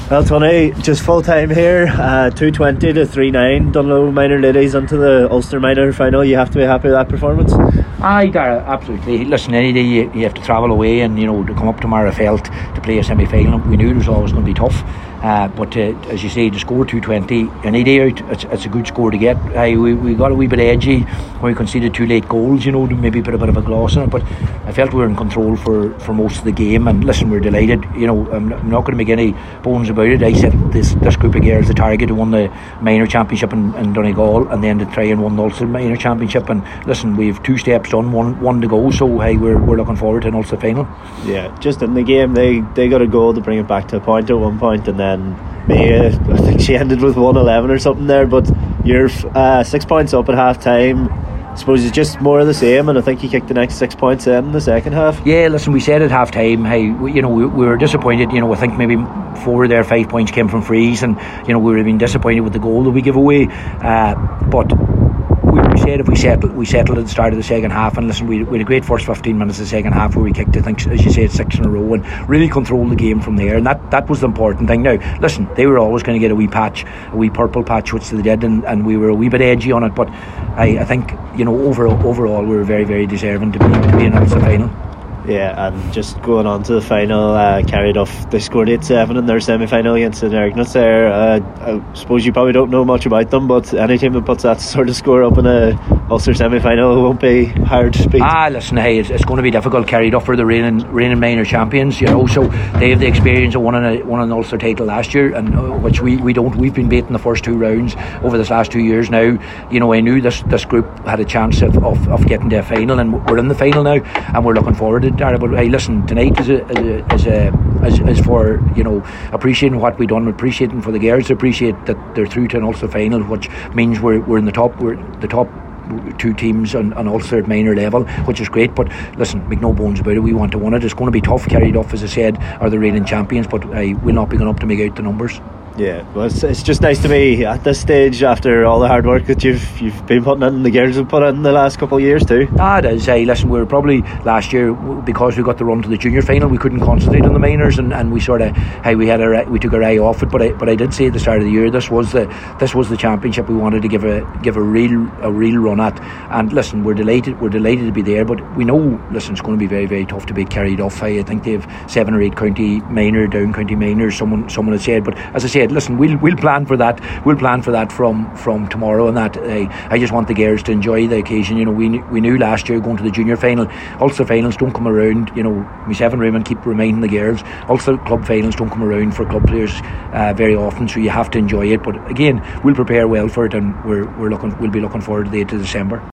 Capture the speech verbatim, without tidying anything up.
Well, Tony, just full time here, uh, two twenty to three nine, Dunlow Minor Ladies into the Ulster Minor final. You have to be happy with that performance. Aye, Dara, absolutely. Listen, any day you, you have to travel away and, you know, to come up to Marafelt to play a semi-final, we knew it was always going to be tough. Uh, but uh, as you say, to score two twenty any day out, it's, it's a good score to get. Aye, we, we got a wee bit edgy when we conceded two late goals, you know, to maybe put a bit of a gloss on it. But I felt we were in control for, for most of the game. And listen, we're delighted. You know, I'm, I'm not going to make any bones about it. I said this this group of girls, the target, who won the minor championship in, in Donegal, and then to try and win the Ulster minor championship. And listen, we have two steps done, one one to go. So hey, we're we're looking forward to an Ulster final. Yeah, just in the game, they they got a goal to bring it back to a point at one point, and then Maya, I think she ended with one eleven or something there. But you're uh, six points up at half time. I suppose it's just more of the same, and I think you kicked the next six points in the second half. Yeah, listen, we said at half time, hey, we, you know, we, we were disappointed. You know, I think maybe four of their five points came from frees, and you know, we would have been disappointed with the goal that we give away. Uh, but we, we said if we settled, we settled at the start of the second half, and listen, we, we had a great first fifteen minutes of the second half where we kicked, I think, as you said, six in a row, and really controlled the game from there. And that, that was the important thing. Now, listen, they were always going to get a wee patch, a wee purple patch, which they did, and, and we were a wee bit edgy on it. But I, I think, you know, overall, overall, we were very, very deserving to be to be in the final. Yeah, and just going on to the final, uh, carried off. They scored eight seven in their semi-final against the Ergnets there. Uh, I suppose you probably don't know much about them, but any team that puts that sort of score up in a Ulster semi-final won't be hard to beat. Ah, listen, hey, it's, it's going to be difficult. Carried off for the reigning reigning minor champions, you know, so they have the experience of winning a winning an Ulster title last year, and uh, which we, we don't. We've been beaten the first two rounds over this last two years now. You know, I knew this this group had a chance of, of, of getting to a final, and we're in the final now, and we're looking forward to it. But hey, listen, tonight is a, is a, is, a, is for, you know, appreciating what we've done, appreciating for the girls, appreciate that they're through to an Ulster final, which means we're we're in the top, we're the top two teams on, on Ulster at minor level, which is great. But listen, make no bones about it, we want to win it. It's going to be tough. Carried off, as I said, are the reigning champions, but uh, we'll not be going up to make out the numbers. Yeah, well, it's, it's just nice to be at this stage after all the hard work that you've you've been putting in, the girls have put in the last couple of years too. Ah, it is. Hey, listen, we were probably last year, because we got the run to the junior final, we couldn't concentrate on the minors, and, and we sort of, hey, we had our, we took our eye off it. But I but I did say at the start of the year, this was the this was the championship we wanted to give a give a real a real run at. And listen, we're delighted we're delighted to be there. But we know, listen, it's going to be very very tough to be carried off. I think they have seven or eight county minor, down county minors. Someone someone had said. But as I said, listen, we'll we'll. plan for that we'll plan for that from from tomorrow, and that uh, I just want the girls to enjoy the occasion. You know, we we knew last year going to the junior final, Ulster finals don't come around. You know, myself and Raymond keep reminding the girls, Ulster club finals don't come around for club players uh, very often, so you have to enjoy it. But again, we'll prepare well for it, and we're we're looking we'll be looking forward to the eighth of December.